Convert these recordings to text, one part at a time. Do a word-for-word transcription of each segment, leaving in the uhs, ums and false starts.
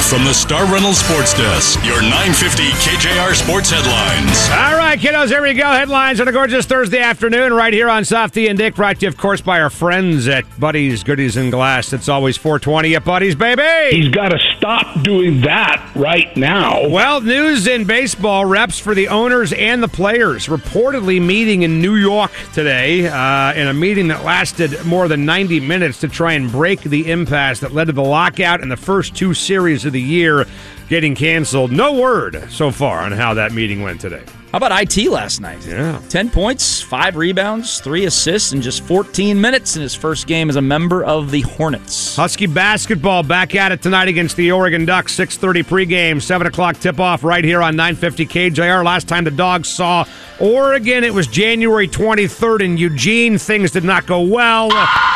from the Star Reynolds Sports Desk, your nine fifty K J R Sports Headlines. All right, kiddos, here we go. Headlines on a gorgeous Thursday afternoon right here on Softy and Dick, brought to you, of course, by our friends at Buddy's Goodies and Glass. It's always four twenty at Buddy's, baby. He's got to stop doing that right now. Well, news in baseball, reps for the owners and the players reportedly meeting in New York today uh, in a meeting that lasted more than ninety minutes to try and break the impasse that led to the lockout in the first two series of the year getting canceled. No word so far on how that meeting went today. How about I T last night? Yeah. ten points, five rebounds, three assists in just fourteen minutes in his first game as a member of the Hornets. Husky basketball back at it tonight against the Oregon Ducks. six thirty pregame, seven o'clock tip-off right here on nine fifty K J R. Last time the Dogs saw Oregon, it was January twenty-third in Eugene. Things did not go well.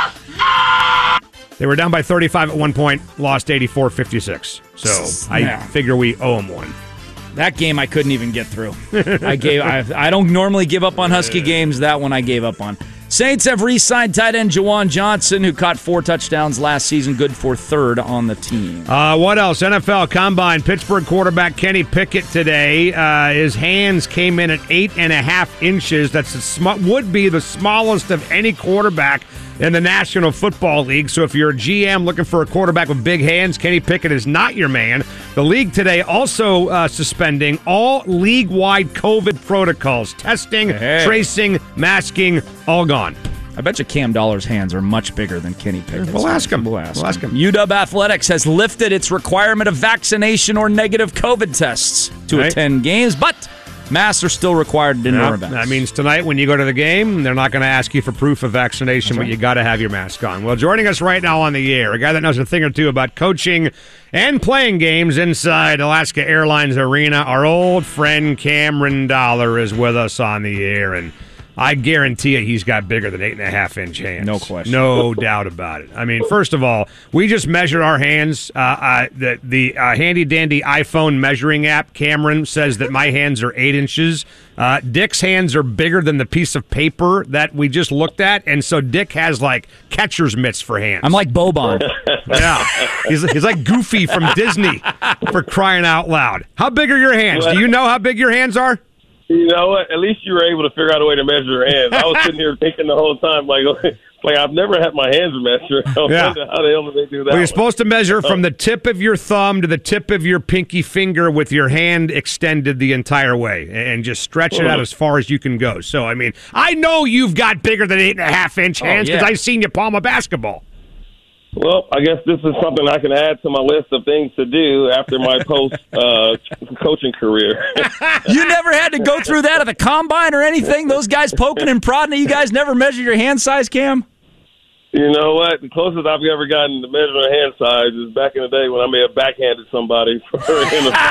They were down by thirty-five at one point, lost eighty-four fifty-six. So I Yeah. figure we owe them one. That game I couldn't even get through. I gave. I, I don't normally give up on Husky games. That one I gave up on. Saints have re-signed tight end Juwan Johnson, who caught four touchdowns last season, good for third on the team. Uh, what else? N F L Combine. Pittsburgh quarterback Kenny Pickett today. Uh, his hands came in at eight and a half inches. That's the sm- would be the smallest of any quarterback in the National Football League. So if you're a G M looking for a quarterback with big hands, Kenny Pickett is not your man. The league today also uh, suspending all league-wide COVID protocols. Testing, Hey. tracing, masking, all gone. I bet you Cam Dollar's hands are much bigger than Kenny Pickett's. We'll ask him. We'll ask, We'll ask him. U W Athletics has lifted its requirement of vaccination or negative COVID tests to Right. attend games, but masks are still required at indoor Yeah, events. that means tonight when you go to the game, they're not going to ask you for proof of vaccination, but you got to have your mask on. Well, joining us right now on the air, a guy that knows a thing or two about coaching and playing games inside Alaska Airlines Arena, our old friend Cameron Dollar is with us on the air, and I guarantee you he's got bigger than eight and a half inch hands. No question. No doubt about it. I mean, first of all, we just measured our hands. Uh, uh, the the uh, handy dandy iPhone measuring app, Cameron, says that my hands are eight inches. Uh, Dick's hands are bigger than the piece of paper that we just looked at, and so Dick has like catcher's mitts for hands. I'm like Boban. Yeah, he's, he's like Goofy from Disney, for crying out loud. How big are your hands? Do you know how big your hands are? You know what? At least you were able to figure out a way to measure your hands. I was sitting here thinking the whole time, like, like I've never had my hands measured. I Yeah. wonder how the hell did they do that? Well, you're one. supposed to measure from the tip of your thumb to the tip of your pinky finger with your hand extended the entire way and just stretch it out as far as you can go. So, I mean, I know you've got bigger than eight and a half inch hands because yeah. I've seen you palm a basketball. Well, I guess this is something I can add to my list of things to do after my post uh, coaching career. You never had to go through that at the combine or anything? Those guys poking and prodding at you guys never measured your hand size, Cam? You know what? The closest I've ever gotten to measuring hand size is back in the day when I may have backhanded somebody for in the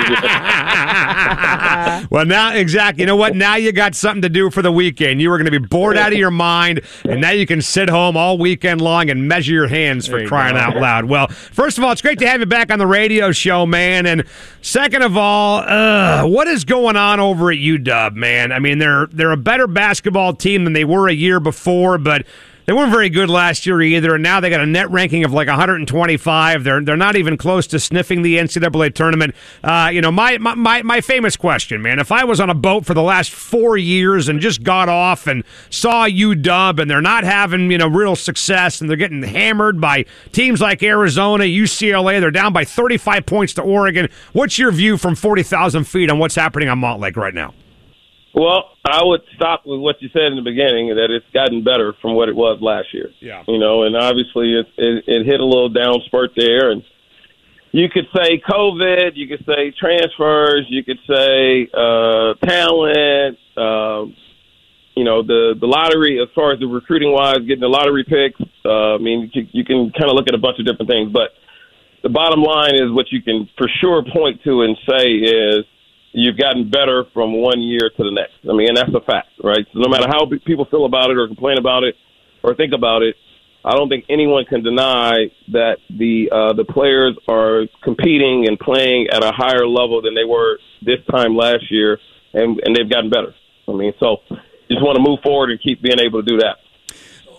I was Well, now, exactly. You know what? Now you got something to do for the weekend. You were going to be bored out of your mind, and now you can sit home all weekend long and measure your hands for crying out loud. Well, first of all, it's great to have you back on the radio show, man. And second of all, uh, what is going on over at U W, man? I mean, they're they're a better basketball team than they were a year before, but they weren't very good last year either, and now they got a net ranking of like one hundred twenty-five. They're they're not even close to sniffing the N C double A tournament. Uh, you know, my, my my famous question, man, if I was on a boat for the last four years and just got off and saw U W and they're not having, you know, real success and they're getting hammered by teams like Arizona, U C L A, they're down by thirty-five points to Oregon. What's your view from forty thousand feet on what's happening on Montlake right now? Well, I would stop with what you said in the beginning, that it's gotten better from what it was last year. Yeah. You know, and obviously it, it, it hit a little down spurt there. And you could say COVID, you could say transfers, you could say uh, talent, uh, you know, the, the lottery, as far as the recruiting-wise, getting the lottery picks. Uh, I mean, you, you can kind of look at a bunch of different things. But the bottom line is what you can for sure point to and say is, you've gotten better from one year to the next. I mean, and that's a fact, right? So no matter how people feel about it or complain about it or think about it, I don't think anyone can deny that the uh, the players are competing and playing at a higher level than they were this time last year, and, and they've gotten better. I mean, so just want to move forward and keep being able to do that.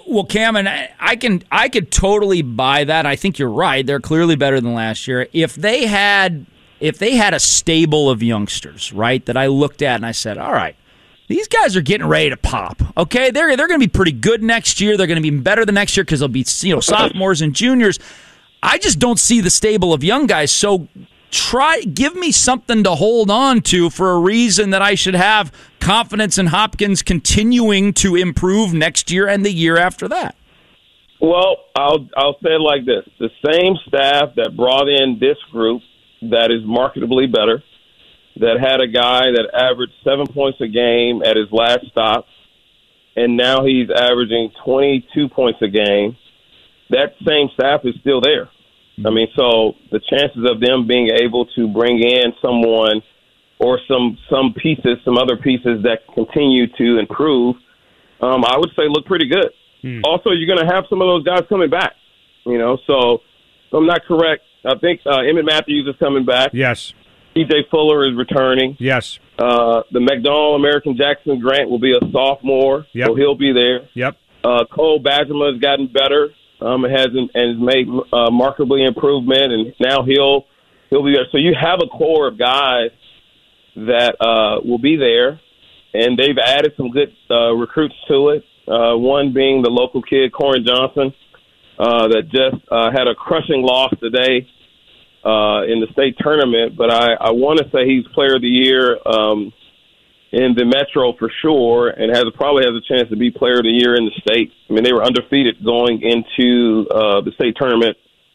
Well, Cam, and I I can I could totally buy that. I think you're right. They're clearly better than last year. If they had if they had a stable of youngsters, right, that I looked at and I said, all right, these guys are getting ready to pop. Okay, they're they're going to be pretty good next year. They're going to be better than next year because they'll be, you know, sophomores and juniors. I just don't see the stable of young guys. So try give me something to hold on to for a reason that I should have confidence in Hopkins continuing to improve next year and the year after that. Well, I'll I'll say it like this: the same staff that brought in this group that is marketably better, that had a guy that averaged seven points a game at his last stop, and now he's averaging twenty-two points a game. That same staff is still there. I mean, so the chances of them being able to bring in someone or some some pieces, some other pieces that continue to improve, um, I would say look pretty good. Hmm. Also, you're going to have some of those guys coming back, you know, so if I'm not correct. I think uh, Emmett Matthews is coming back. Yes. T J Fuller is returning. Yes. Uh, the McDonald American Jackson Grant will be a sophomore, yep. so he'll be there. Yep. Uh, Cole Badgerma has gotten better. Um, it has and has made uh, markedly improvement, and now he'll he'll be there. So you have a core of guys that uh, will be there, and they've added some good uh, recruits to it. Uh, one being the local kid, Corin Johnson, uh, that just uh, had a crushing loss today uh, in the state tournament. But I, I want to say he's Player of the Year um, in the Metro for sure, and has probably has a chance to be Player of the Year in the state. I mean, they were undefeated going into uh, the state tournament,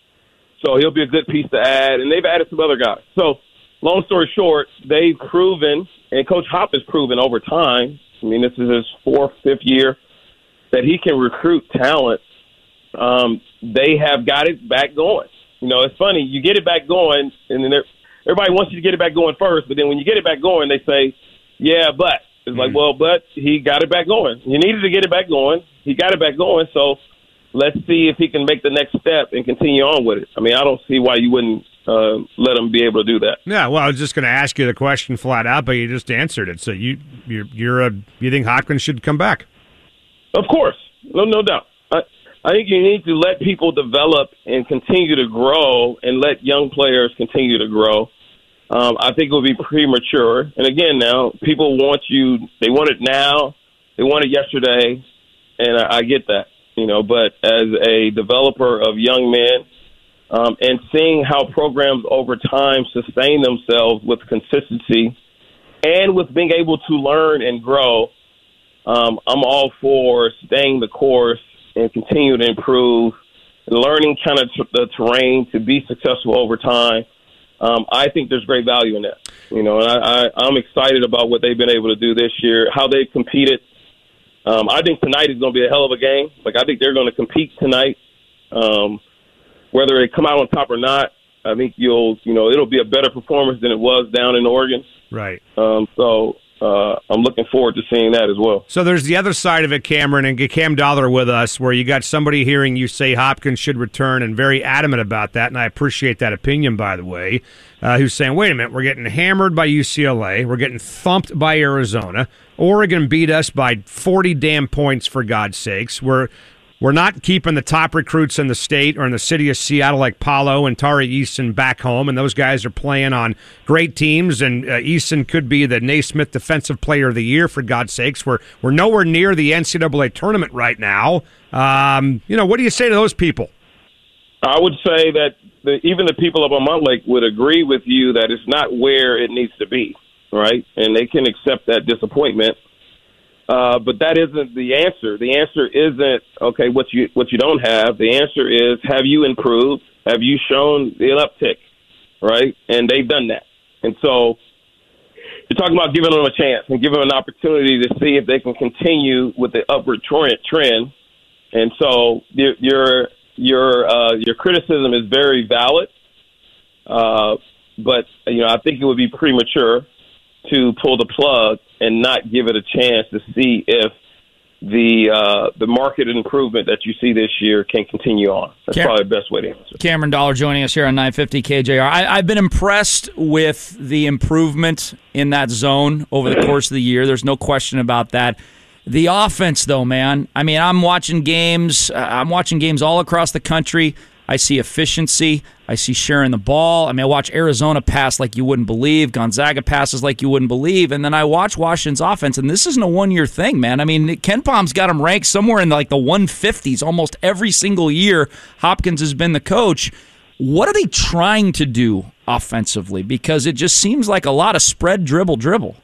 so he'll be a good piece to add. And they've added some other guys. So, long story short, they've proven, and Coach Hop has proven over time. I mean, this is his fourth, fifth year that he can recruit talent. Um, they have got it back going. You know, it's funny. You get it back going, and then everybody wants you to get it back going first. But then when you get it back going, they say, yeah, but. It's mm-hmm. like, well, but he got it back going. He needed to get it back going. He got it back going. So let's see if he can make the next step and continue on with it. I mean, I don't see why you wouldn't uh, let him be able to do that. Yeah, well, I was just going to ask you the question flat out, but you just answered it. So you you're, you're a, you think Hopkins should come back? Of course. No, no doubt. I, I think you need to let people develop and continue to grow and let young players continue to grow. Um, I think it would be premature. And again, now people want you, they want it now, they want it yesterday, and I, I get that, you know, but as a developer of young men um, and seeing how programs over time sustain themselves with consistency and with being able to learn and grow, um, I'm all for staying the course and continue to improve, learning kind of t- the terrain to be successful over time. Um, I think there's great value in that, you know, and I, I, I'm excited about what they've been able to do this year, how they've competed. Um, I think tonight is going to be a hell of a game. Like, I think they're going to compete tonight. Um, whether they come out on top or not, I think you'll, you know, it'll be a better performance than it was down in Oregon. Right. Um, so uh, I'm looking forward to seeing that as well. So there's the other side of it, Cameron, and get Cam Dollar with us, where you got somebody hearing you say Hopkins should return and very adamant about that, and I appreciate that opinion, by the way, uh, who's saying, wait a minute, we're getting hammered by U C L A, we're getting thumped by Arizona, Oregon beat us by forty damn points, for God's sakes, we're We're not keeping the top recruits in the state or in the city of Seattle like Paulo and Tari Eason back home, and those guys are playing on great teams, and uh, Eason could be the Naismith Defensive Player of the Year, for God's sakes. We're, we're nowhere near the N C double A tournament right now. Um, you know, what do you say to those people? I would say that the, even the people of Montlake would agree with you that it's not where it needs to be, right? And they can accept that disappointment. Uh, but that isn't the answer. The answer isn't, okay, what you what you don't have. The answer is, have you improved? Have you shown the uptick, right? And they've done that. And so you're talking about giving them a chance and giving them an opportunity to see if they can continue with the upward trend. And so your your your, uh, your criticism is very valid, uh, but you know I think it would be premature to pull the plug and not give it a chance to see if the uh, the market improvement that you see this year can continue on. That's Cam- probably the best way to answer. Cameron Dollar joining us here on nine fifty K J R. I, I've been impressed with the improvement in that zone over the course of the year. There's no question about that. The offense, though, man. I mean, I'm watching games. Uh, I'm watching games all across the country. I see efficiency. I see sharing the ball. I mean, I watch Arizona pass like you wouldn't believe. Gonzaga passes like you wouldn't believe. And then I watch Washington's offense, and this isn't a one-year thing, man. I mean, Ken Palm's got them ranked somewhere in like the one fifties almost every single year Hopkins has been the coach. What are they trying to do offensively? Because it just seems like a lot of spread, dribble, dribble.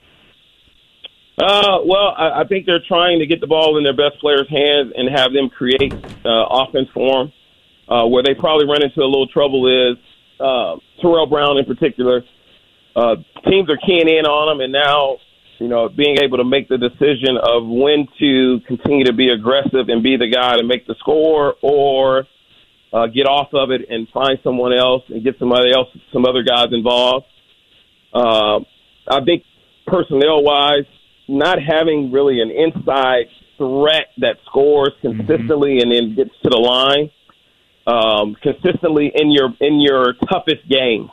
Uh, well, I, I think they're trying to get the ball in their best players' hands and have them create uh, offense for them. Uh, where they probably run into a little trouble is uh, Terrell Brown in particular. Uh, teams are keying in on him, and now, you know, being able to make the decision of when to continue to be aggressive and be the guy to make the score, or uh, get off of it and find someone else and get somebody else, some other guys involved. Uh, I think personnel-wise, not having really an inside threat that scores consistently mm-hmm. and then gets to the line. Um, consistently in your in your toughest games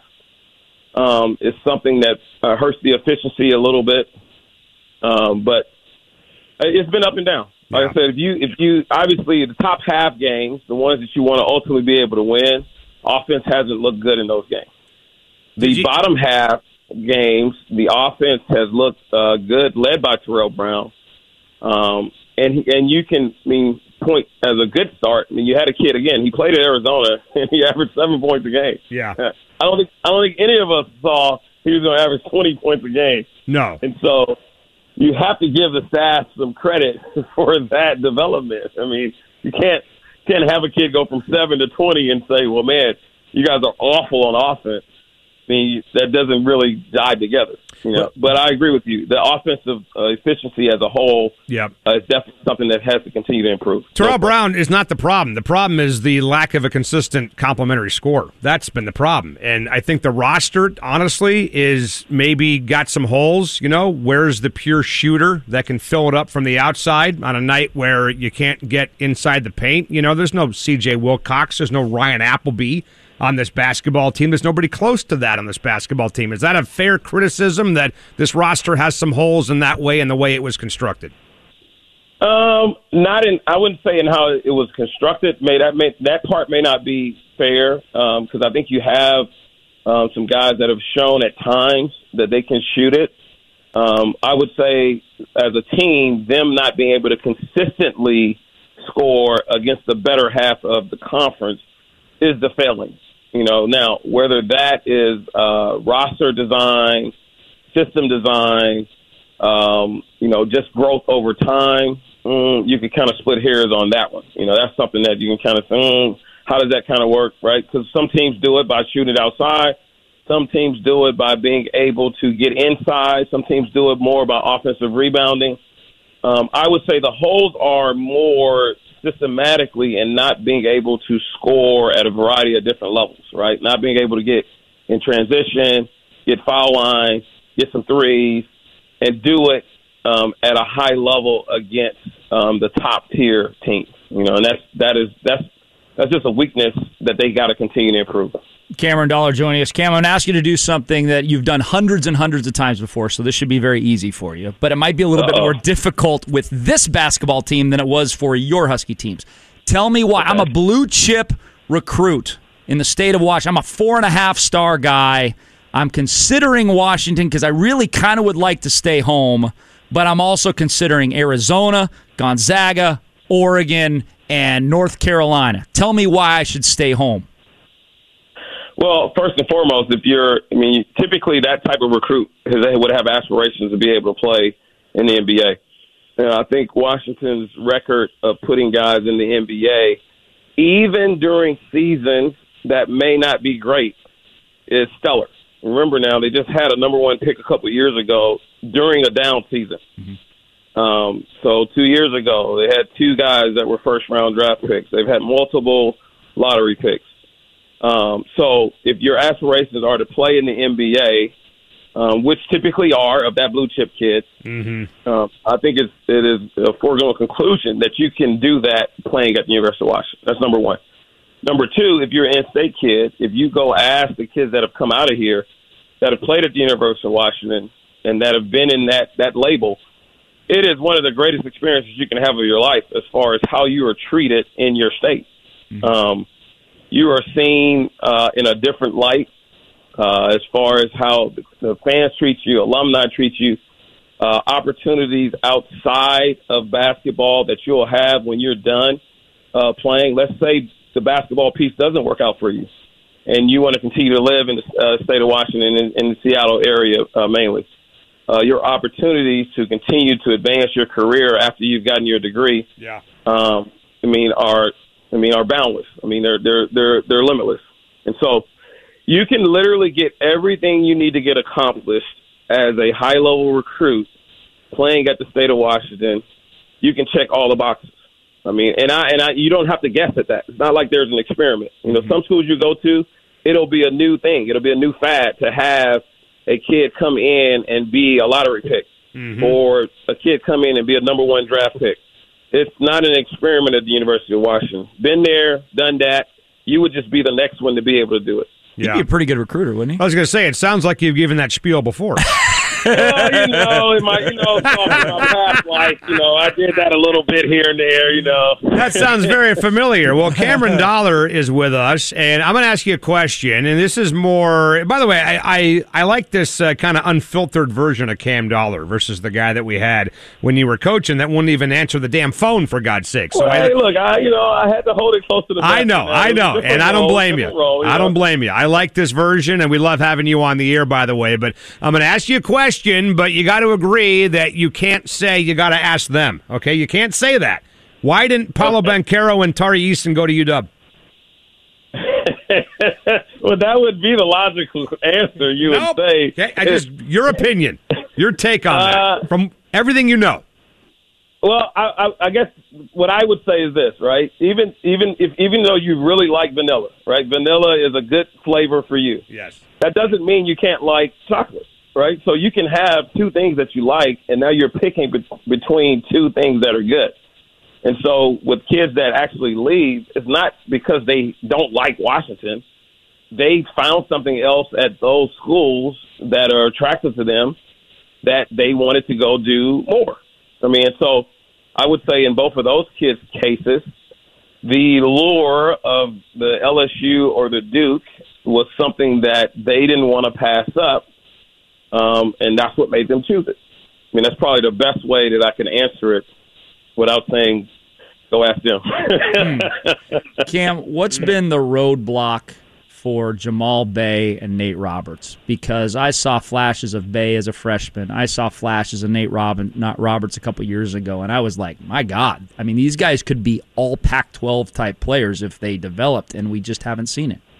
um, is something that uh, hurts the efficiency a little bit, um, but it's been up and down. Like yeah. I said, if you if you obviously the top half games, the ones that you want to ultimately be able to win, offense hasn't looked good in those games. The you- bottom half games, the offense has looked uh, good, led by Terrell Brown, um, and and you can I mean. point as a good start. I mean, you had a kid again. He played at Arizona and he averaged seven points a game. Yeah, I don't think I don't think any of us saw he was going to average twenty points a game. No, and so you have to give the staff some credit for that development. I mean, you can't can't have a kid go from seven to twenty and say, "Well, man, you guys are awful on offense." I mean, that doesn't really jive together, you know. But I agree with you. The offensive uh, efficiency as a whole yep. uh, is definitely something that has to continue to improve. Terrell no Brown is not the problem. The problem is the lack of a consistent complementary scorer. That's been the problem. And I think the roster, honestly, is maybe got some holes. You know, where's the pure shooter that can fill it up from the outside on a night where you can't get inside the paint? You know, there's no C J Wilcox. There's no Ryan Appleby on this basketball team. There's nobody close to that on this basketball team. Is that a fair criticism that this roster has some holes in that way and the way it was constructed? Um, not in. I wouldn't say in how it was constructed. May that may that part may not be fair because um, I think you have um, some guys that have shown at times that they can shoot it. Um, I would say as a team, them not being able to consistently score against the better half of the conference is the failing. You know, now, whether that is uh, roster design, system design, um, you know, just growth over time, mm, you can kind of split hairs on that one. You know, that's something that you can kind of say, mm, how does that kind of work, right? Because some teams do it by shooting it outside. Some teams do it by being able to get inside. Some teams do it more by offensive rebounding. Um, I would say the holes are more systematically and not being able to score at a variety of different levels, right? Not being able to get in transition, get foul line, get some threes, and do it um, at a high level against um, the top tier teams. You know, and that's that is that's that's just a weakness that they got to continue to improve. Cameron Dollar joining us. Cam, I'm going to ask you to do something that you've done hundreds and hundreds of times before, so this should be very easy for you. But it might be a little Uh-oh. bit more difficult with this basketball team than it was for your Husky teams. Tell me why. Okay. I'm a blue chip recruit in the state of Washington. I'm a four and a half star guy. I'm considering Washington because I really kind of would like to stay home, but I'm also considering Arizona, Gonzaga, Oregon, and North Carolina. Tell me why I should stay home. Well, first and foremost, if you're, I mean, typically that type of recruit they would have aspirations to be able to play in the N B A. And I think Washington's record of putting guys in the N B A, even during seasons that may not be great, is stellar. Remember now, they just had a number one pick a couple of years ago during a down season. Mm-hmm. Um, so two years ago, they had two guys that were first-round draft picks. They've had multiple lottery picks. Um, so if your aspirations are to play in the N B A, um, which typically are of that blue chip kid, mm-hmm. um, I think it's, it is a foregone conclusion that you can do that playing at the University of Washington. That's number one. Number two, if you're an in-state kid, if you go ask the kids that have come out of here that have played at the University of Washington and that have been in that, that label, it is one of the greatest experiences you can have of your life as far as how you are treated in your state. Mm-hmm. Um, you are seen uh, in a different light uh, as far as how the fans treat you, alumni treat you, uh, opportunities outside of basketball that you'll have when you're done uh, playing. Let's say the basketball piece doesn't work out for you, and you want to continue to live in the uh, state of Washington, in, in the Seattle area uh, mainly. Uh, your opportunities to continue to advance your career after you've gotten your degree, yeah. um, I mean, are I mean are boundless. I mean, they're they're they're they're limitless, and so you can literally get everything you need to get accomplished as a high level recruit playing at the state of Washington. You can check all the boxes. I mean, and I and I, you don't have to guess at that. It's not like there's an experiment. You know, mm-hmm. some schools you go to, it'll be a new thing. It'll be a new fad to have a kid come in and be a lottery pick, mm-hmm. or a kid come in and be a number one draft pick. It's not an experiment at the University of Washington. Been there, done that. You would just be the next one to be able to do it. Yeah. He'd be a pretty good recruiter, wouldn't he? I was going to say, it sounds like you've given that spiel before. Well, you know, in my, you know, talking about past life, you know, I did that a little bit here and there, you know. That sounds very familiar. Well, Cameron Dollar is with us, and I'm going to ask you a question, and this is more, by the way, I I, I like this uh, kind of unfiltered version of Cam Dollar versus the guy that we had when you were coaching that wouldn't even answer the damn phone, for God's sake. So well, I, hey, look, I, you know, I had to hold it close to the I know, I know, and I don't role, blame you. Role, you I know? don't blame you. I like this version, and we love having you on the air, by the way, but I'm going to ask you a question, but you got to agree that you can't say you got to ask them, okay? You can't say that. Why didn't Paolo Banchero and Tari Easton go to U W? Well, that would be the logical answer, you nope. would say. Okay, I just your opinion, your take on uh, that, from everything you know. Well, I, I, I guess what I would say is this, right? Even even if even though you really like vanilla, right? Vanilla is a good flavor for you. Yes. That doesn't mean you can't like chocolate. Right, so you can have two things that you like, and now you're picking be- between two things that are good. And so with kids that actually leave, it's not because they don't like Washington. They found something else at those schools that are attractive to them that they wanted to go do more. I mean, so I would say in both of those kids' cases, the lure of the L S U or the Duke was something that they didn't want to pass up. Um, and that's what made them choose it. I mean, that's probably the best way that I can answer it without saying, go ask them. Cam, what's been the roadblock for Jamal Bey and Nate Roberts? Because I saw flashes of Bey as a freshman. I saw flashes of Nate Robin, not Roberts a couple years ago, and I was like, my God. I mean, these guys could be all Pac twelve type players if they developed, and we just haven't seen it.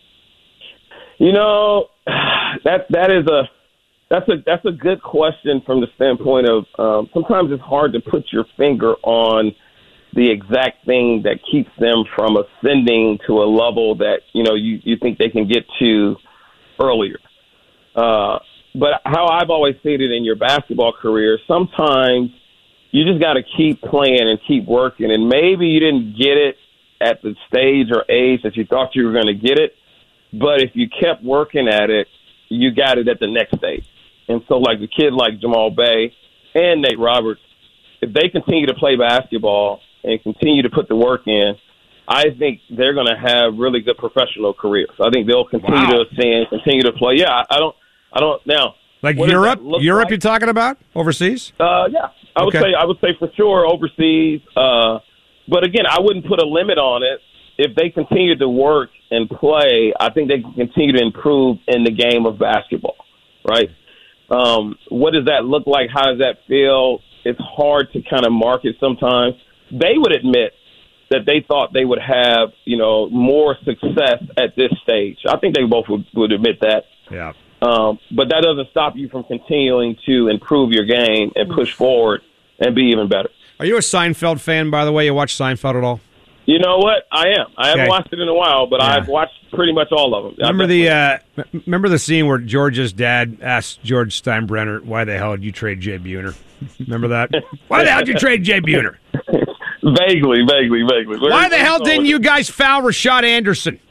You know, that that is a That's a that's a good question from the standpoint of um, sometimes it's hard to put your finger on the exact thing that keeps them from ascending to a level that you know you, you think they can get to earlier. Uh, but how I've always seen it in your basketball career, sometimes you just got to keep playing and keep working, and maybe you didn't get it at the stage or age that you thought you were going to get it, but if you kept working at it, you got it at the next stage. And so, like a kid like Jamal Bey and Nate Roberts, if they continue to play basketball and continue to put the work in, I think they're going to have really good professional careers. I think they'll continue wow. to ascend, continue to play. Yeah, I don't, I don't now. Like Europe, Europe, like? You're talking about overseas? Uh, yeah, I would okay. say, I would say for sure overseas. Uh, but again, I wouldn't put a limit on it. If they continue to work and play, I think they can continue to improve in the game of basketball. Right. Um, what does that look like? How does that feel? It's hard to kind of market sometimes. They would admit that they thought they would have, you know, more success at this stage. I think they both would, would admit that. Yeah. Um, but that doesn't stop you from continuing to improve your game and push forward and be even better. Are you a Seinfeld fan, by the way? You watch Seinfeld at all? You know what? I am. I haven't okay. watched it in a while, but yeah. I've watched pretty much all of them. Remember the uh, remember the scene where George's dad asked George Steinbrenner, "Why the hell did you trade Jay Buhner?" Remember that? Why the hell did you trade Jay Buhner? Vaguely, vaguely, vaguely. Where, Why the hell didn't you guys foul Rashad Anderson?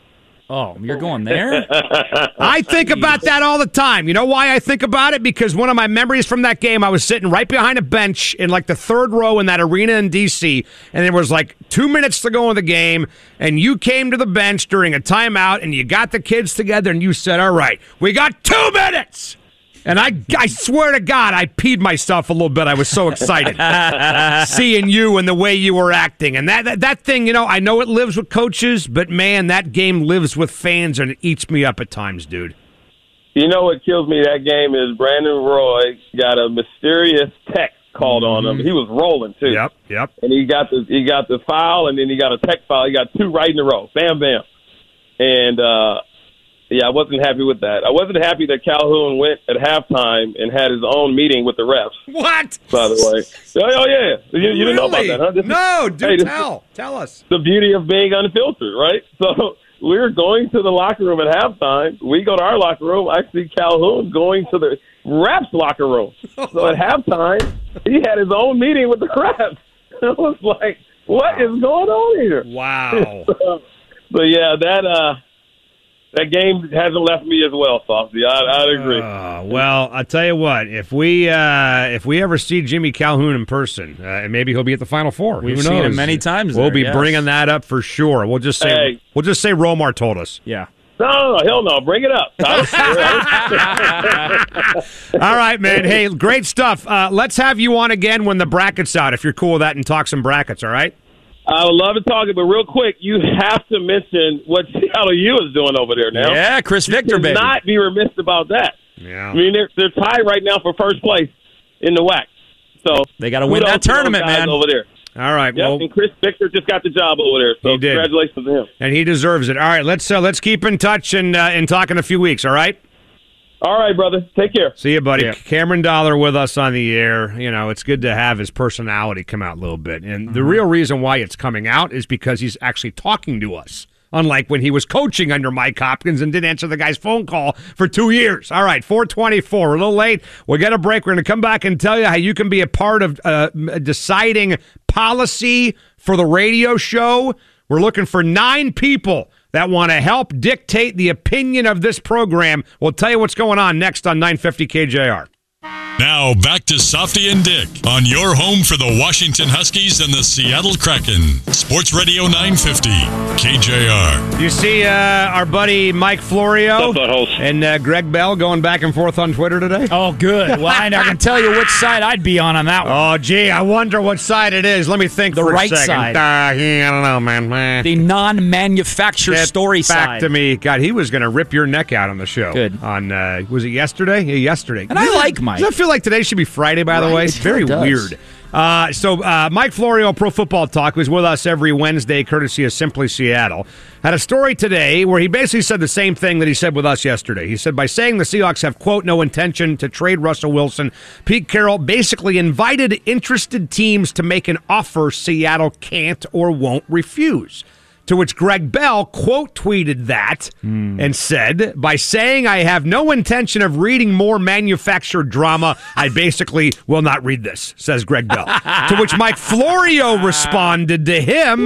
Oh, you're going there? I think about that all the time. You know why I think about it? Because one of my memories from that game, I was sitting right behind a bench in like the third row in that arena in D C, and there was like two minutes to go in the game, and you came to the bench during a timeout, and you got the kids together, and you said, all right, we got two minutes. And I, I swear to God, I peed myself a little bit. I was so excited seeing you and the way you were acting. And that, that that thing, you know, I know it lives with coaches, but, man, that game lives with fans, and it eats me up at times, dude. You know what kills me that game is Brandon Roy got a mysterious text called on him. He was rolling, too. Yep, yep. And he got the he got the foul, and then he got a tech foul. He got two right in a row. Bam, bam. And, uh, yeah, I wasn't happy with that. I wasn't happy that Calhoun went at halftime and had his own meeting with the refs. What? By the way. Oh, oh yeah. You, you really? didn't know about that, huh? This no, is, do hey, tell. Tell us. The beauty of being unfiltered, right? So we're going to the locker room at halftime. We go to our locker room. I see Calhoun going to the refs' locker room. So at halftime, he had his own meeting with the refs. I was like, what is going on here? Wow. so, but, yeah, that uh, – that game hasn't left me as well, Softy. I'd, I'd agree. Uh, well, I'll tell you what. If we uh, if we ever see Jimmy Calhoun in person, uh, and maybe he'll be at the Final Four. We've Who seen knows? him many times. We'll there, be yes. bringing that up for sure. We'll just say Hey. we'll just say Romar told us. Yeah. No, no, no, hell no. Bring it up. All right, man. Hey, great stuff. Uh, let's have you on again when the bracket's out, if you're cool with that, and talk some brackets, all right? I would love to talk it, but real quick, you have to mention what Seattle U is doing over there now. Yeah, Chris Victor, baby. Not be remiss about that. Yeah. I mean, they're, they're tied right now for first place in the W A C. So they got to win that tournament, man. Over there. All right. Yep, well, and Chris Victor just got the job over there. So he did. Congratulations to him. And he deserves it. All right, let's uh, let's keep in touch and uh, and talk in a few weeks. All right. All right, brother. Take care. See you, buddy. Yeah. Cameron Dollar with us on the air. You know, it's good to have his personality come out a little bit. And mm-hmm. the real reason why it's coming out is because he's actually talking to us. Unlike when he was coaching under Mike Hopkins and didn't answer the guy's phone call for two years. All right, four twenty-four. We're a little late. We'll get a break. We're going to come back and tell you how you can be a part of uh, deciding policy for the radio show. We're looking for nine people that want to help dictate the opinion of this program. We'll tell you what's going on next on nine fifty K J R. Now back to Softy and Dick on your home for the Washington Huskies and the Seattle Kraken. Sports Radio nine fifty K J R. You see uh, our buddy Mike Florio What's up, buttholes? and uh, Greg Bell going back and forth on Twitter today? Oh, good. Well, I can tell you which side I'd be on on that one. Oh, gee, I wonder what side it is. Let me think The for right a second. side. Uh, yeah, I don't know, man. Eh. The non-manufactured Get story back side. to me. God, he was going to rip your neck out on the show. Good. On, uh, was it yesterday? Yeah, yesterday. And I like Mike. Does that feel like today should be Friday, by the Right, way? it It's very does. weird. Uh, so uh, Mike Florio, Pro Football Talk, was with us every Wednesday, courtesy of Simply Seattle. Had a story today where he basically said the same thing that he said with us yesterday. He said, by saying the Seahawks have, quote, no intention to trade Russell Wilson, Pete Carroll basically invited interested teams to make an offer Seattle can't or won't refuse. To which Greg Bell quote tweeted that mm. and said, by saying I have no intention of reading more manufactured drama, I basically will not read this, says Greg Bell. To which Mike Florio responded to him,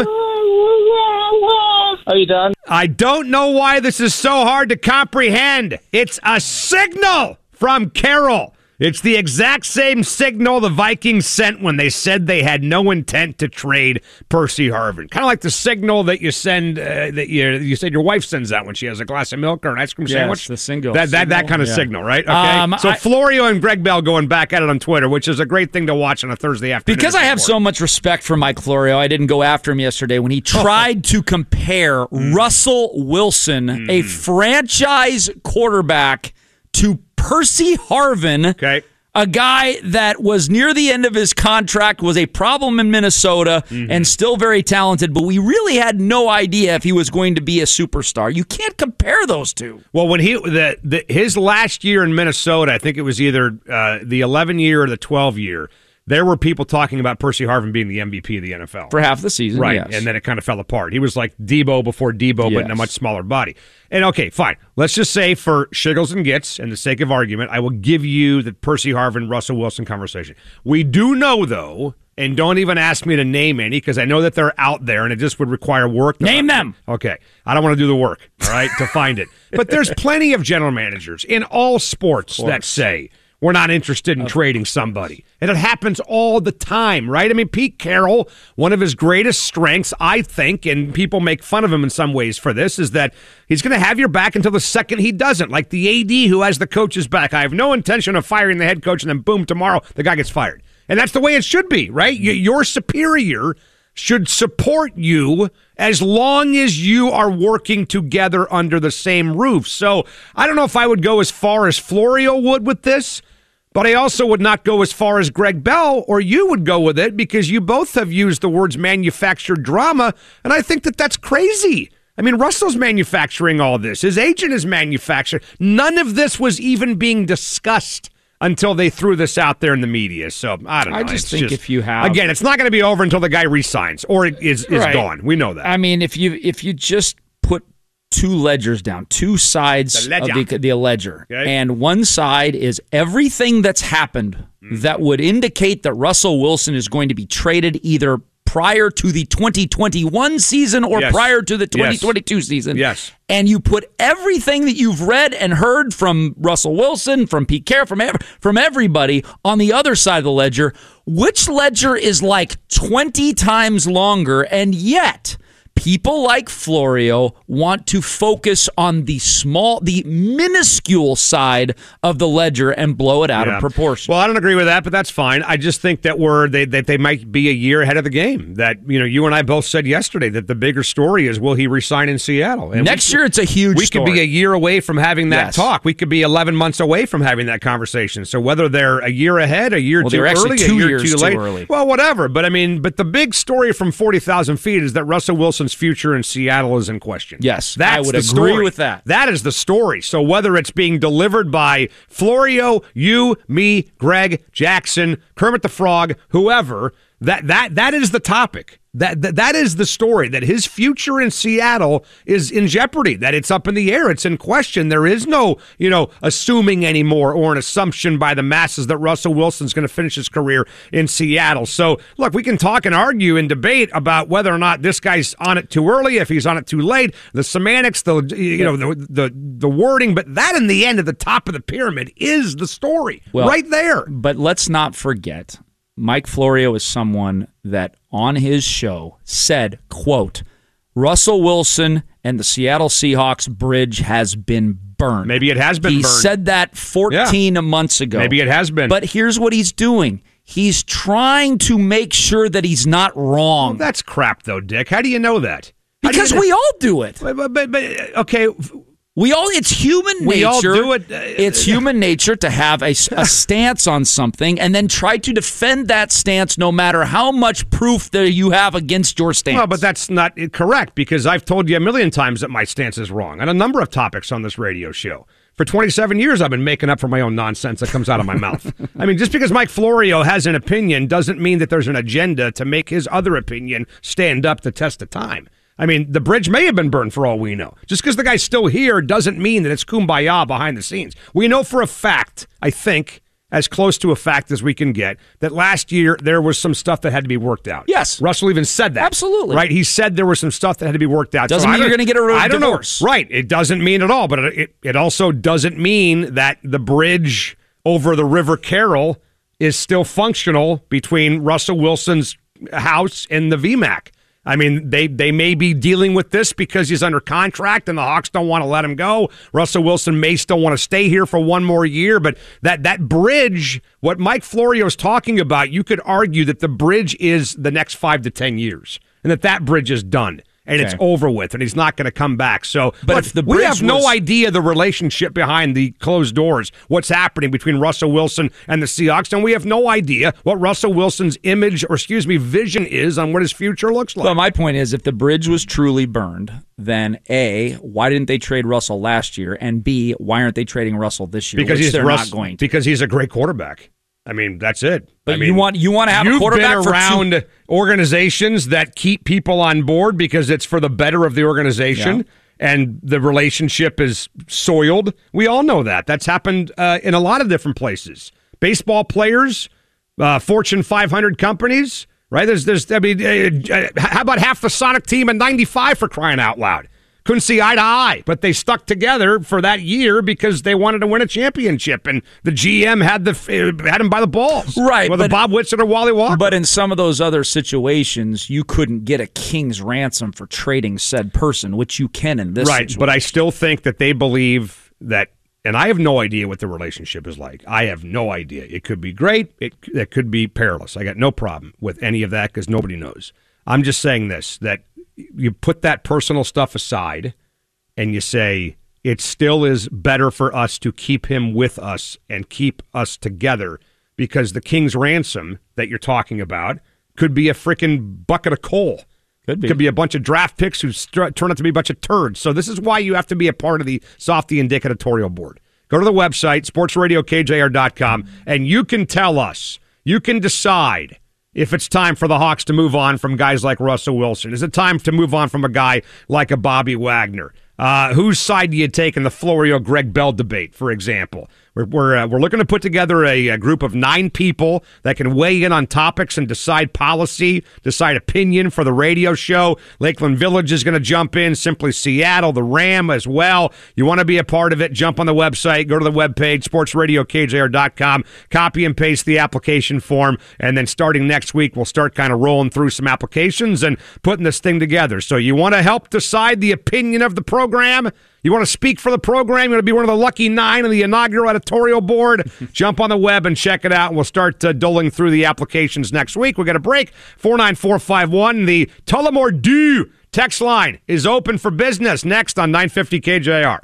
Are you done? I don't know why this is so hard to comprehend. It's a signal from Carroll. It's the exact same signal the Vikings sent when they said they had no intent to trade Percy Harvin. Kind of like the signal that you send, uh, that you you said your wife sends out when she has a glass of milk or an ice cream Yes, sandwich. the single. That that, that signal. kind of Yeah. signal, right? Okay. Um, so I- Florio and Greg Bell going back at it on Twitter, which is a great thing to watch on a Thursday afternoon. Because I have so much respect for Mike Florio, I didn't go after him yesterday when he tried to compare Russell Wilson, a franchise quarterback, to Percy Harvin, Okay. a guy that was near the end of his contract, was a problem in Minnesota, Mm-hmm. and still very talented, but we really had no idea if he was going to be a superstar. You can't compare those two. Well, when he the, the his last year in Minnesota, I think it was either uh, the eleven year or the twelve year. There were people talking about Percy Harvin being the M V P of the N F L. For half the season, Right, yes. and then it kind of fell apart. He was like Debo before Debo, but in a Yes. much smaller body. And okay, fine. Let's just say for shiggles and gits, and the sake of argument, I will give you the Percy Harvin, Russell Wilson conversation. We do know, though, and don't even ask me to name any because I know that they're out there and it just would require work. Name them. Okay. I don't want to do the work, all right, to find it. But there's plenty of general managers in all sports that say we're not interested in okay. trading somebody. And it happens all the time, right? I mean, Pete Carroll, one of his greatest strengths, I think, and people make fun of him in some ways for this, is that he's going to have your back until the second he doesn't. Like the A D who has the coach's back. I have no intention of firing the head coach, and then boom, tomorrow the guy gets fired. And that's the way it should be, right? Your superior should support you as long as you are working together under the same roof. So I don't know if I would go as far as Florio would with this, but I also would not go as far as Greg Bell or you would go with it because you both have used the words manufactured drama, and I think that that's crazy. I mean, Russell's manufacturing all this. His agent is manufacturing. None of this was even being discussed until they threw this out there in the media. So, I don't know. I just it's think just, if you have... Again, it's not going to be over until the guy resigns or is, is right. gone. We know that. I mean, if you if you just put two ledgers down, two sides the of the, the ledger, okay. and one side is everything that's happened mm. that would indicate that Russell Wilson is going to be traded either prior to the twenty twenty-one season or yes. prior to the twenty twenty-two yes. season. Yes. And you put everything that you've read and heard from Russell Wilson, from Pete Carroll, from, ev- from everybody on the other side of the ledger. Which ledger is like twenty times longer, and yet people like Florio want to focus on the small, the minuscule side of the ledger and blow it out yeah. of proportion. Well, I don't agree with that, but that's fine. I just think that we're they, that they might be a year ahead of the game. That you know, you and I both said yesterday that the bigger story is will he resign in Seattle? And Next we, year, it's a huge. We story. could be a year away from having that yes. talk. We could be eleven months away from having that conversation. So whether they're a year ahead, a year well, too they're early, actually two a year years too too late, early. well, whatever. But I mean, but the big story from forty thousand feet is that Russell Wilson's future in Seattle is in question. Yes, that's I would the agree story. with that. That is the story. So whether it's being delivered by Florio, you, me, Greg, Jackson, Kermit the Frog, whoever, that that that is the topic. That, that that is the story, that his future in Seattle is in jeopardy, that it's up in the air, it's in question. There is no, you know, assuming anymore or an assumption by the masses that Russell Wilson's going to finish his career in Seattle. So, look, we can talk and argue and debate about whether or not this guy's on it too early, if he's on it too late, the semantics, the you know, the the, the wording, but that in the end at the top of the pyramid is the story, well, right there. But let's not forget, Mike Florio is someone that on his show said, quote, Russell Wilson and the Seattle Seahawks bridge has been burned. Maybe it has been he burned. He said that fourteen yeah. months ago. Maybe it has been. But here's what he's doing. He's trying to make sure that he's not wrong. Well, that's crap, though, Dick. How do you know that? How because you know? we all do it. But, but, but, but okay... We all, it's human nature. We all do it. It's human nature to have a, a stance on something and then try to defend that stance no matter how much proof that you have against your stance. Well, but that's not correct because I've told you a million times that my stance is wrong on a number of topics on this radio show. For twenty-seven years, I've been making up for my own nonsense that comes out of my mouth. I mean, just because Mike Florio has an opinion doesn't mean that there's an agenda to make his other opinion stand up the test of time. I mean, the bridge may have been burned for all we know. Just because the guy's still here doesn't mean that it's kumbaya behind the scenes. We know for a fact, I think, as close to a fact as we can get, that last year there was some stuff that had to be worked out. Yes. Russell even said that. Absolutely. Right? He said there was some stuff that had to be worked out. Doesn't so mean you're going to get a I don't divorce. Know. Right. It doesn't mean at all, but it, it also doesn't mean that the bridge over the River Carroll is still functional between Russell Wilson's house and the V MAC. I mean, they, they may be dealing with this because he's under contract and the Hawks don't want to let him go. Russell Wilson may still want to stay here for one more year, but that, that bridge, what Mike Florio is talking about, you could argue that the bridge is the next five to ten years and that that bridge is done. And okay. It's over with, and he's not going to come back. So, but look, if the we have was... no idea the relationship behind the closed doors, what's happening between Russell Wilson and the Seahawks, and we have no idea what Russell Wilson's image, or excuse me, vision is on what his future looks like. Well, my point is, if the bridge was truly burned, then A, why didn't they trade Russell last year? And B, why aren't they trading Russell this year? Because which he's they're Russ, not going to. Because he's a great quarterback. I mean, that's it. But I mean, you want you want to have a quarterback You've been around for two- organizations that keep people on board because it's for the better of the organization, yeah. and the relationship is soiled. We all know that. That's happened uh, in a lot of different places. Baseball players uh, Fortune five hundred companies, right? There's, there's, I mean, uh, how about half the Sonic team in ninety-five for crying out loud? Couldn't see eye to eye, but they stuck together for that year because they wanted to win a championship, and the G M had the had him by the balls, right? Whether Bob Whitson or Wally Walker. But in some of those other situations, you couldn't get a king's ransom for trading said person, which you can in this. Right, situation. But I still think that they believe that, and I have no idea what the relationship is like. I have no idea. It could be great. It it could be perilous. I got no problem with any of that because nobody knows. I'm just saying this, that you put that personal stuff aside and you say it still is better for us to keep him with us and keep us together because the king's ransom that you're talking about could be a freaking bucket of coal. Could be. Could be a bunch of draft picks who st- turn out to be a bunch of turds. So this is why you have to be a part of the Softy and Dick editorial board. Go to the website, sports radio k j r dot com, and you can tell us, you can decide if it's time for the Hawks to move on from guys like Russell Wilson. Is it time to move on from a guy like a Bobby Wagner? Uh, whose side do you take in the Florio-Greg Bell debate, for example? We're we're, uh, we're looking to put together a, a group of nine people that can weigh in on topics and decide policy, decide opinion for the radio show. Lakeland Village is going to jump in, Simply Seattle, the Ram as well. You want to be a part of it, jump on the website, go to the webpage, sports radio k j r dot com, copy and paste the application form, and then starting next week, we'll start kind of rolling through some applications and putting this thing together. So you want to help decide the opinion of the program? You want to speak for the program? You want to be one of the lucky nine on the inaugural editorial board? Jump on the web and check it out. We'll start uh, doling through the applications next week. We'll get a break. four nine four five one. The Tullamore Dew text line is open for business. Next on nine fifty K J R.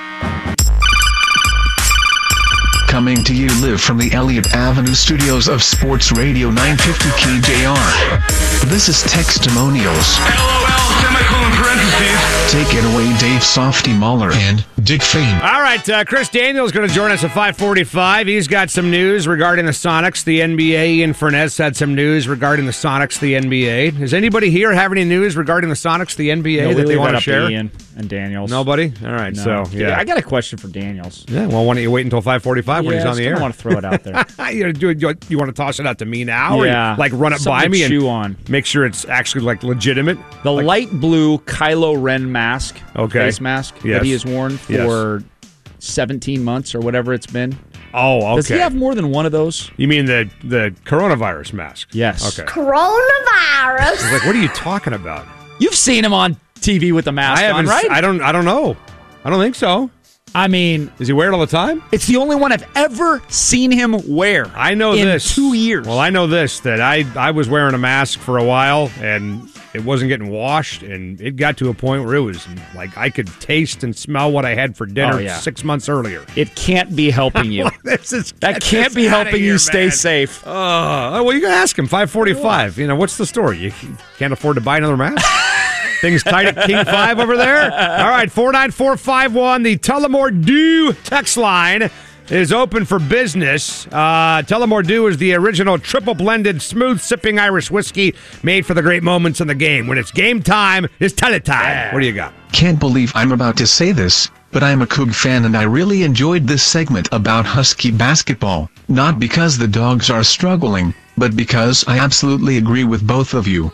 Coming to you live from the Elliott Avenue studios of Sports Radio nine fifty K J R. This is Textimonials. LOL, semicolon parentheses. Take it away, Dave Softy Muller and Dick Fane. All right, uh, Chris Daniels going to join us at five forty-five. He's got some news regarding the Sonics, the N B A. Ian Furness had some news regarding the Sonics, the N B A. Does anybody here have any news regarding the Sonics, the N B A, No, that we they leave want that to up share? Ian and Daniels. Nobody? All right, No. so, yeah. I got a question for Daniels. Yeah, well, why don't you wait until five forty-five when Yeah, he's on the I air? just want to throw it out there. you, do, you, you want to toss it out to me now? Yeah. Or like run it Something by to me and chew on. make sure it's actually like legitimate? The Like- light blue Kylo Ren mask, Okay. face mask Yes. that he has worn for Yes. seventeen months or whatever it's been. Oh, okay. Does he have more than one of those? You mean the, the coronavirus mask? Yes. Okay. Coronavirus. I was like, what are you talking about? You've seen him on T V with the mask I haven't. on, right? I don't. I don't know. I don't think so. I mean, Does he wear it all the time? it's the only one I've ever seen him wear. I know in this. two years. Well, I know this, that I, I was wearing a mask for a while, and it wasn't getting washed, and it got to a point where it was like I could taste and smell what I had for dinner Oh, yeah. six months earlier. It can't be helping you. This is That can't be helping you stay safe. Oh, well, you can ask him. five forty-five. You know, what's the story? You can't afford to buy another mask? Things tight at King five over there? All right, four nine four five one. The Tullamore Dew text line is open for business. Uh, Tullamore Dew is the original triple-blended, smooth-sipping Irish whiskey made for the great moments in the game. When it's game time, it's tele time. What do you got? Can't believe I'm about to say this, but I'm a Coug fan and I really enjoyed this segment about Husky basketball. Not because the Dogs are struggling, but because I absolutely agree with both of you.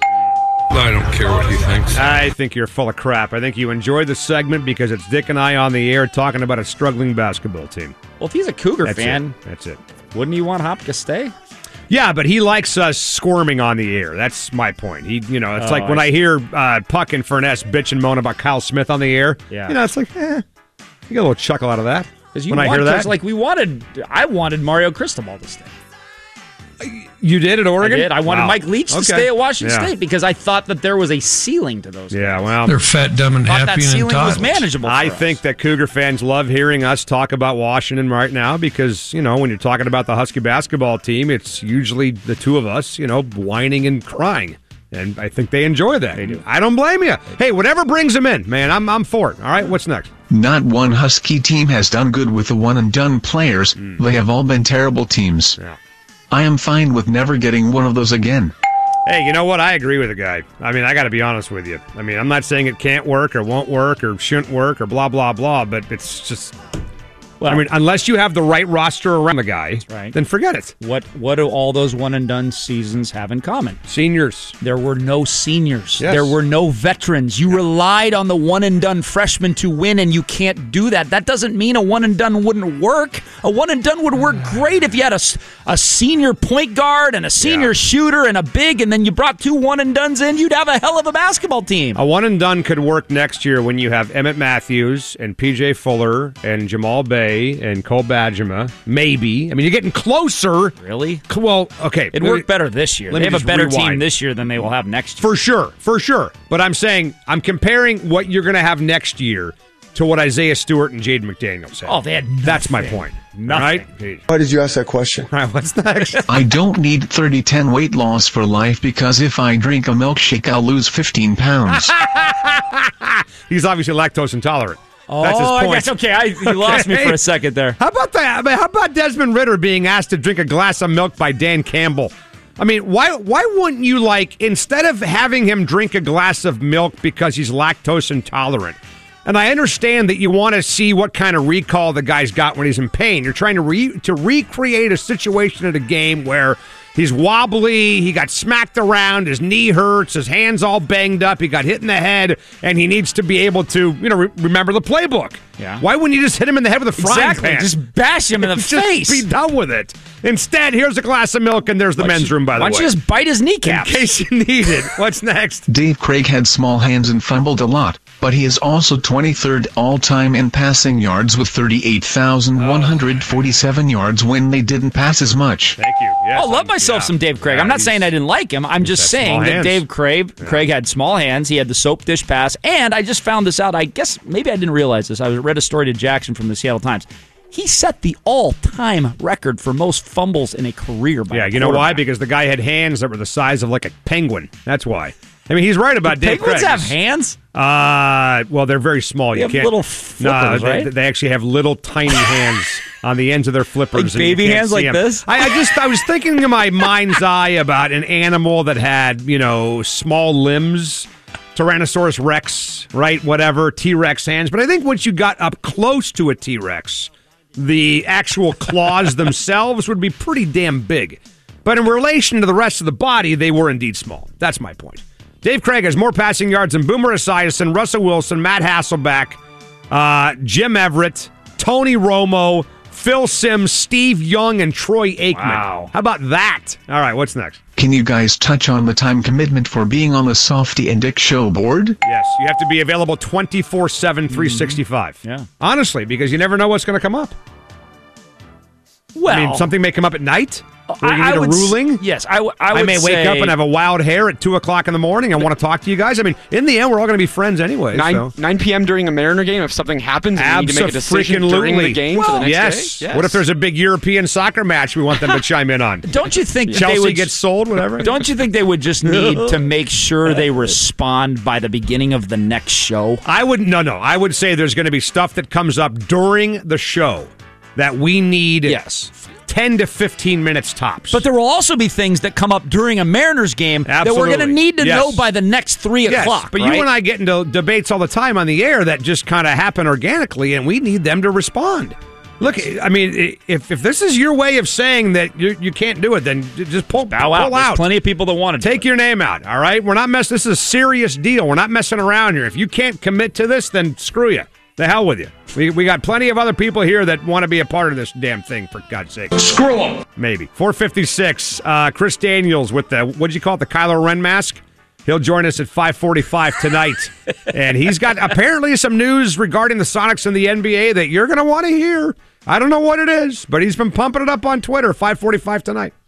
I don't care what he thinks. I think you're full of crap. I think you enjoyed the segment because it's Dick and I on the air talking about a struggling basketball team. Well, if he's a Cougar That's fan, it. That's it. wouldn't you want Hopka to stay? Yeah, but he likes us squirming on the air. That's my point. He, you know, it's Oh, like when I I hear uh, Puck and Furness bitch and moan about Kyle Smith on the air. Yeah. You know, it's like, eh, you get a little chuckle out of that. Because you when I want, hear that. like we wanted, I wanted Mario Cristobal to stay. You did at Oregon? I did. I wanted Wow. Mike Leach to Okay. stay at Washington Yeah. State because I thought that there was a ceiling to those. Yeah, guys. well, They're fat, dumb, and I thought happy that and ceiling was entitled. manageable. For I us. think that Cougar fans love hearing us talk about Washington right now because, you know, when you're talking about the Husky basketball team, it's usually the two of us, you know, whining and crying. And I think they enjoy that. They do. I don't blame you. Hey, whatever brings them in, man, I'm I'm for it. All right, what's next? Not one Husky team has done good with the one-and-done players. They have all been terrible teams. Yeah. I am fine with never getting one of those again. Hey, you know what? I agree with the guy. I mean, I got to be honest with you. I mean, I'm not saying it can't work or won't work or shouldn't work or blah, blah, blah, but it's just, Well, I mean, unless you have the right roster around the guy, right. then forget it. What what do all those one-and-done seasons have in common? Seniors. There were no seniors. Yes. There were no veterans. You relied on the one-and-done freshmen to win, and you can't do that. That doesn't mean a one-and-done wouldn't work. A one-and-done would work great if you had a, a senior point guard and a senior Yeah. shooter and a big, and then you brought two one-and-dones in. You'd have a hell of a basketball team. A one-and-done could work next year when you have Emmett Matthews and P J Fuller and Jamal Bay and Cole Badgema. Maybe. I mean, you're getting closer. Really? Well, okay. It'd work better this year. Let They me have a just better rewind. team this year than they will have next year. For sure. For sure. But I'm saying, I'm comparing what you're going to have next year to what Isaiah Stewart and Jaden McDaniels had. Oh, they had nothing. That's my point. Nothing. Right? Why did you ask that question? All right, what's next? I don't need thirty ten weight loss for life because if I drink a milkshake, I'll lose fifteen pounds. He's obviously lactose intolerant. Oh, That's his point. I guess, okay, I, you lost me for a second there. How about that? I mean, how about Desmond Ritter being asked to drink a glass of milk by Dan Campbell? I mean, why why wouldn't you, like, instead of having him drink a glass of milk because he's lactose intolerant, and I understand that you want to see what kind of recall the guy's got when he's in pain. You're trying to re- to recreate a situation at a game where he's wobbly, he got smacked around, his knee hurts, his hand's all banged up, he got hit in the head, and he needs to be able to, you know, re- remember the playbook. Yeah. Why wouldn't you just hit him in the head with a frying Exactly. pan? Just bash him in the Just face. be done with it. Instead, here's a glass of milk, and there's the Why don't men's you- room, by the Why way. don't you just bite his in kneecaps? case you need it. What's next? Dave Craig had small hands and fumbled a lot, but he is also twenty-third all-time in passing yards with thirty-eight thousand one hundred forty-seven yards when they didn't pass as much. Thank you. Yes, I love I'm- myself yeah. some Dave Craig. Yeah, I'm not he's- saying I didn't like him. I'm just got saying small that hands. Dave Craig, Craig had small hands. He had the soap dish pass. And I just found this out. I guess maybe I didn't realize this. I read a story to Jackson from the Seattle Times. He set the all-time record for most fumbles in a career by Yeah, a you know why? quarterback. Because the guy had hands that were the size of like a penguin. That's why. I mean, he's right about Dave Penguins Craig. have hands? Uh, well, they're very small. They You have can't. little No, flippers, they, right? they actually have little tiny hands on the ends of their flippers. Like and you baby can't hands see like 'em. this? I, I just, I was thinking in my mind's eye about an animal that had, you know, small limbs. Tyrannosaurus Rex, right? Whatever, T-Rex hands. But I think once you got up close to a T-Rex, the actual claws themselves would be pretty damn big. But in relation to the rest of the body, they were indeed small. That's my point. Dave Craig has more passing yards than Boomer Esiason, Russell Wilson, Matt Hasselbeck, uh, Jim Everett, Tony Romo, Phil Simms, Steve Young, and Troy Aikman. Wow. How about that? All right, what's next? Can you guys touch on the time commitment for being on the Softy and Dick show board? Yes, you have to be available twenty-four seven, three sixty-five. Yeah. Honestly, because you never know what's going to come up. Well, I mean, something may come up at night. Where you I, need I a would s- ruling. Yes, I, w- I I would may wake say- up and have a wild hair at two o'clock in the morning. I want to talk to you guys. I mean, in the end, we're all going to be friends anyway. nine, so. nine p.m. during a Mariner game, if something happens and you need to make a decision during the game for the next yes. day? Yes. What if there's a big European soccer match we want them to chime in on? Don't you think that Chelsea they would gets sold, whatever? Don't you think they would just need to make sure they respond by the beginning of the next show? I would no, no. I would say there's going to be stuff that comes up during the show that we need. Yes. ten to fifteen minutes tops. But there will also be things that come up during a Mariners game that we're Absolutely. going to need to Yes. know by the next three yes, o'clock. but right? you and I get into debates all the time on the air that just kind of happen organically, and we need them to respond. Look, I mean, if if this is your way of saying that you you can't do it, then just pull, bow out. pull There's out. plenty of people that want to Take your name out, all right? We're not messing. This is a serious deal. We're not messing around here. If you can't commit to this, then screw you. The hell with you. We we got plenty of other people here that want to be a part of this damn thing, for God's sake. Screw them. Maybe. four fifty-six, uh, Chris Daniels with the, what did you call it, the Kylo Ren mask? He'll join us at five forty-five tonight. And he's got apparently some news regarding the Sonics and the N B A that you're going to want to hear. I don't know what it is, but he's been pumping it up on Twitter, five forty-five tonight.